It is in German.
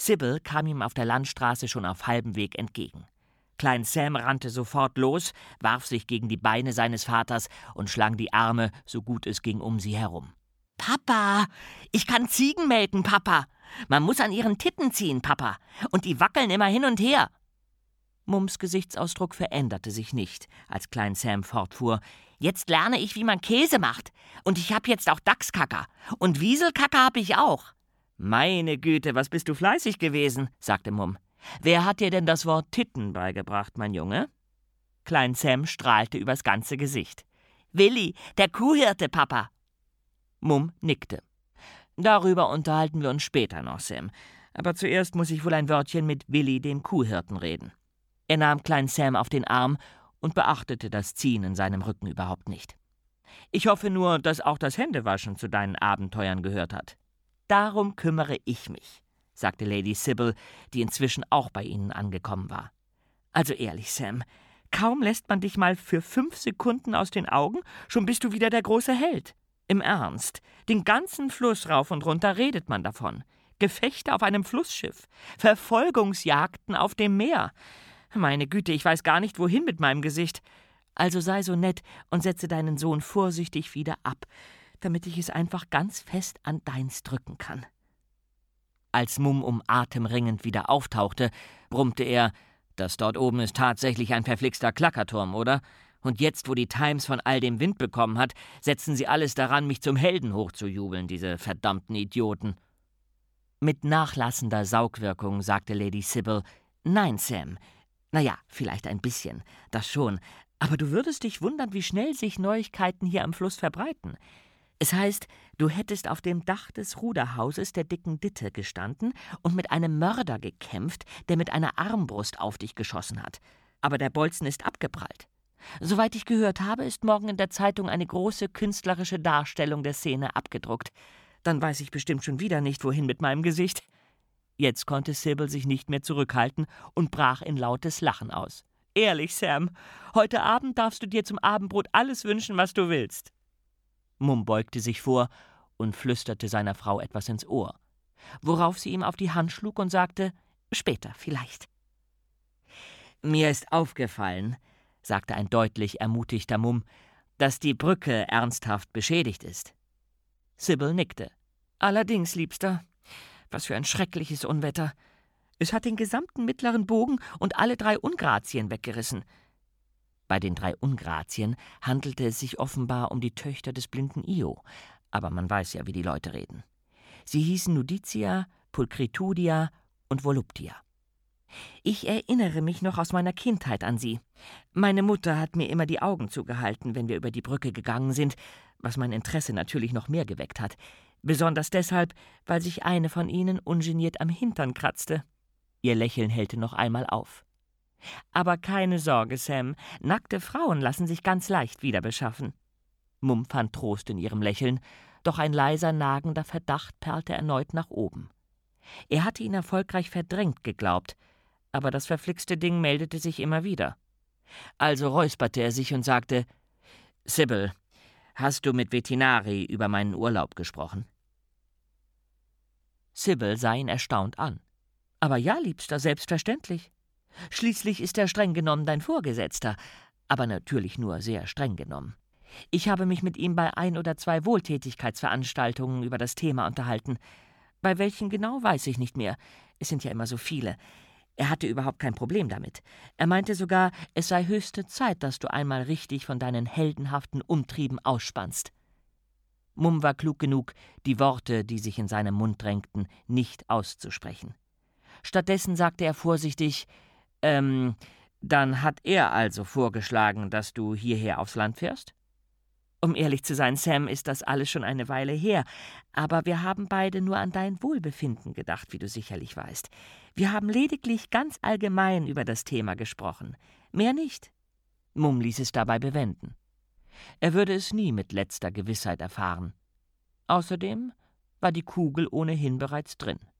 Sybil kam ihm auf der Landstraße schon auf halbem Weg entgegen. Klein Sam rannte sofort los, warf sich gegen die Beine seines Vaters und schlang die Arme, so gut es ging, um sie herum. »Papa, ich kann Ziegen melken, Papa. Man muss an ihren Titten ziehen, Papa. Und die wackeln immer hin und her.« Mums Gesichtsausdruck veränderte sich nicht, als Klein Sam fortfuhr. »Jetzt lerne ich, wie man Käse macht. Und ich hab jetzt auch Dachskacker. Und Wieselkacker hab ich auch.« »Meine Güte, was bist du fleißig gewesen«, sagte Mumm. »Wer hat dir denn das Wort Titten beigebracht, mein Junge?« Klein Sam strahlte übers ganze Gesicht. »Willi, der Kuhhirte, Papa.« Mumm nickte. »Darüber unterhalten wir uns später noch, Sam. Aber zuerst muss ich wohl ein Wörtchen mit Willi, dem Kuhhirten, reden.« Er nahm Klein Sam auf den Arm und beachtete das Ziehen in seinem Rücken überhaupt nicht. »Ich hoffe nur, dass auch das Händewaschen zu deinen Abenteuern gehört hat.« »Darum kümmere ich mich«, sagte Lady Sybil, die inzwischen auch bei ihnen angekommen war. »Also ehrlich, Sam, kaum lässt man dich mal für 5 Sekunden aus den Augen, schon bist du wieder der große Held. Im Ernst, den ganzen Fluss rauf und runter redet man davon. Gefechte auf einem Flussschiff, Verfolgungsjagden auf dem Meer. Meine Güte, ich weiß gar nicht, wohin mit meinem Gesicht. Also sei so nett und setze deinen Sohn vorsichtig wieder ab, damit ich es einfach ganz fest an deins drücken kann.« Als Mumm um Atem ringend wieder auftauchte, brummte er: »Das dort oben ist tatsächlich ein verflixter Klackerturm, oder? Und jetzt, wo die Times von all dem Wind bekommen hat, setzen sie alles daran, mich zum Helden hochzujubeln, diese verdammten Idioten.« Mit nachlassender Saugwirkung sagte Lady Sybil: »Nein, Sam. Naja, vielleicht ein bisschen, das schon. Aber du würdest dich wundern, wie schnell sich Neuigkeiten hier am Fluss verbreiten. Es heißt, du hättest auf dem Dach des Ruderhauses der dicken Ditte gestanden und mit einem Mörder gekämpft, der mit einer Armbrust auf dich geschossen hat. Aber der Bolzen ist abgeprallt. Soweit ich gehört habe, ist morgen in der Zeitung eine große künstlerische Darstellung der Szene abgedruckt. Dann weiß ich bestimmt schon wieder nicht, wohin mit meinem Gesicht.« Jetzt konnte Sybil sich nicht mehr zurückhalten und brach in lautes Lachen aus. »Ehrlich, Sam, heute Abend darfst du dir zum Abendbrot alles wünschen, was du willst.« Mumm beugte sich vor und flüsterte seiner Frau etwas ins Ohr, worauf sie ihm auf die Hand schlug und sagte: »Später vielleicht.« »Mir ist aufgefallen«, sagte ein deutlich ermutigter Mumm, »dass die Brücke ernsthaft beschädigt ist.« Sybil nickte. »Allerdings, Liebster. Was für ein schreckliches Unwetter. Es hat den gesamten mittleren Bogen und alle 3 Ungrazien weggerissen.« Bei den 3 Ungrazien handelte es sich offenbar um die Töchter des blinden Io, aber man weiß ja, wie die Leute reden. Sie hießen Nuditia, Pulchritudia und Voluptia. Ich erinnere mich noch aus meiner Kindheit an sie. Meine Mutter hat mir immer die Augen zugehalten, wenn wir über die Brücke gegangen sind, was mein Interesse natürlich noch mehr geweckt hat. Besonders deshalb, weil sich eine von ihnen ungeniert am Hintern kratzte. Ihr Lächeln hellte noch einmal auf. »Aber keine Sorge, Sam, nackte Frauen lassen sich ganz leicht wieder beschaffen.« Mumm fand Trost in ihrem Lächeln, doch ein leiser, nagender Verdacht perlte erneut nach oben. Er hatte ihn erfolgreich verdrängt geglaubt, aber das verflixte Ding meldete sich immer wieder. Also räusperte er sich und sagte: »Sybil, hast du mit Vetinari über meinen Urlaub gesprochen?« Sybil sah ihn erstaunt an. »Aber ja, Liebster, selbstverständlich. Schließlich ist er streng genommen dein Vorgesetzter, aber natürlich nur sehr streng genommen. Ich habe mich mit ihm bei 1 oder 2 Wohltätigkeitsveranstaltungen über das Thema unterhalten. Bei welchen genau, weiß ich nicht mehr. Es sind ja immer so viele. Er hatte überhaupt kein Problem damit. Er meinte sogar, es sei höchste Zeit, dass du einmal richtig von deinen heldenhaften Umtrieben ausspannst.« Mumm war klug genug, die Worte, die sich in seinem Mund drängten, nicht auszusprechen. Stattdessen sagte er vorsichtig: Dann hat er also vorgeschlagen, dass du hierher aufs Land fährst?« »Um ehrlich zu sein, Sam, ist das alles schon eine Weile her. Aber wir haben beide nur an dein Wohlbefinden gedacht, wie du sicherlich weißt. Wir haben lediglich ganz allgemein über das Thema gesprochen. Mehr nicht.« Mumm ließ es dabei bewenden. Er würde es nie mit letzter Gewissheit erfahren. Außerdem war die Kugel ohnehin bereits drin.